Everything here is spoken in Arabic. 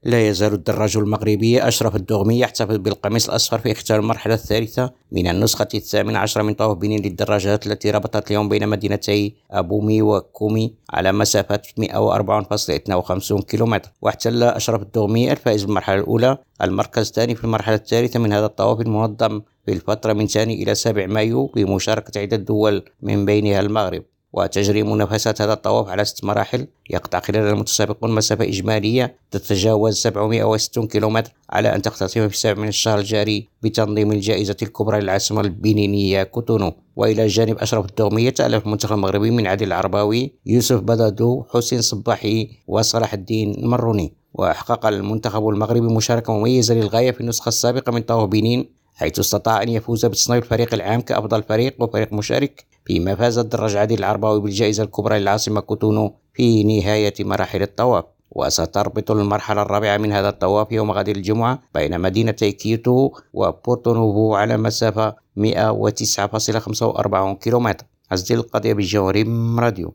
لا يزال الدراج المغربي أشرف الدغمي يحتفظ بالقميص الأصفر في اختيار المرحلة الثالثة من النسخة 18 من طواف بنين للدراجات التي ربطت اليوم بين مدينتي أبومي وكومي على مسافة 104.52 كيلومتر. واحتل أشرف الدغمي الفائز بالمرحلة الأولى المركز الثاني في المرحلة الثالثة من هذا الطواف المنظم في الفترة من 2 إلى 7 مايو بمشاركة عدة دول من بينها المغرب. وتجري منافسات هذا الطواف على 6 مراحل يقطع خلال المتسابقون مسافة إجمالية تتجاوز 760 كيلومتر، على أن تختتم في 7 من الشهر الجاري بتنظيم الجائزة الكبرى للعاصمة البنينية كوتونو. وإلى جانب أشرف الدغمية تألف المنتخب المغربي من عادل العرباوي، يوسف بدادو، حسين صباحي وصلاح الدين المروني. وحقق المنتخب المغربي مشاركة مميزة للغاية في النسخة السابقة من طواف بنين، حيث استطاع أن يفوز بتصنيف الفريق العام كأفضل فريق وفريق مشارك، فيما فاز الدراج عادل العرباوي بالجائزة الكبرى للعاصمة كوتونو في نهاية مراحل الطواف. وستربط المرحلة الرابعة من هذا الطواف يوم غد الجمعة بين مدينتي كيوتو وبورتو نوفو على مسافة 109.45 كيلومتر. عزيزي القضية بالجوهري راديو.